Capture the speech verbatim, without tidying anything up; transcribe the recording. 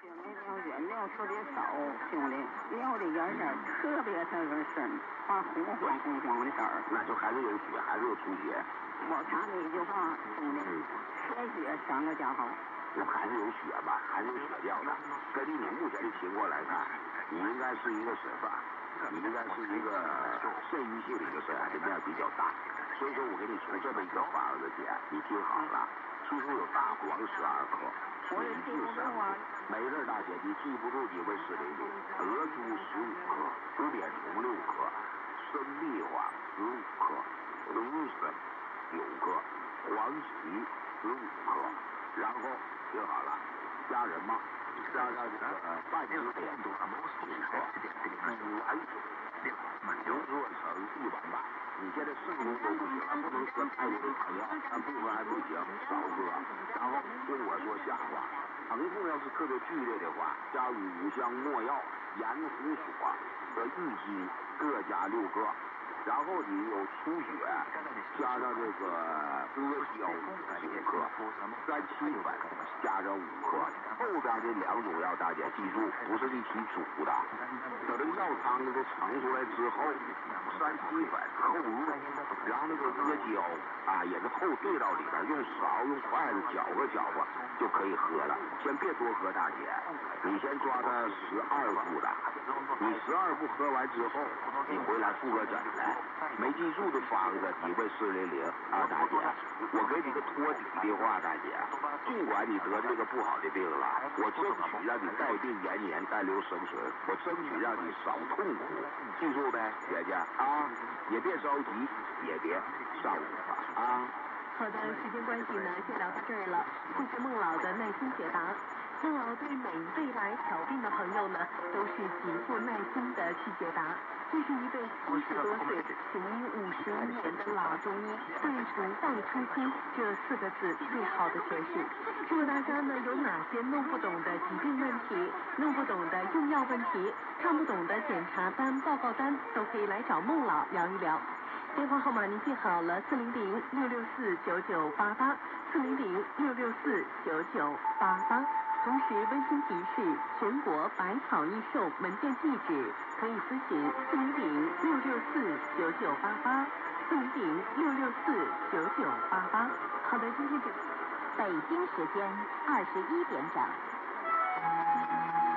这没流血，流出的少，兄弟，流的眼儿特别特别深，还红黄红黄的色儿。 那就还是有血，还是有出血。 我查那一句话，兄弟，血血三个加号。 那还是有血吧，还是有血掉的。根据你目前的情况来看，你应该是一个肾脏，你应该是一个肾盂性的一个肾癌的面比较大。所以说我给你出这么一个方子解，你听好了，其中有大黄十二克，水蛭三克，没事大姐你记不住你问四零零，德珠十五克，五点虫六克，生蜜黄十五克，红参九克，黄芪十五克，然后听好了，家人嘛，加上这个呃半斤点五克，五丸牛做成一碗半。你现在肾功都不行了，不能喝太多的汤药，但不喝还不行，少喝。然后听我说瞎话，疼痛要是特别剧烈的话，加五香没药、盐胡索和郁金各加六个。然后你有出血，加上这个阿胶十克，三七粉加上五克。后边这两种药大家记住，不是一起煮的。等这个药汤子都盛出来之后，三七粉后入，然后那个阿胶啊也是后兑到里边，用勺用筷子搅和搅和就可以喝了。先别多喝，大姐，你先抓他十二副的，你十二副喝完之后，你回来复个诊来。没记住的方子，你问四零零啊，大姐，我给你个托底的话，大姐，尽管你得这个不好的病了，我争取让你带病延年，带留生存，我争取让你少痛苦，记住呗，姐姐啊，也别着急，也别上火啊。 好的，时间关系呢，先聊到这儿了。谢谢孟老的耐心解答。孟老对每一位来挑病的朋友呢，都是极富耐心的去解答。这是一位七十多岁、行医五十一年的老中医，对“不忘初心”这四个字最好的诠释。如果大家呢有哪些弄不懂的疾病问题、弄不懂的用药问题、看不懂的检查单、报告单，都可以来找孟老聊一聊。电话号码您记好了，四零零六六四九九八八，四零零六六四九九八八。同时温馨提示，全国百草益寿门店地址可以咨询四零零六六四九九八八，四零零六六四九九八八。好的，今天这北京时间二十一点整。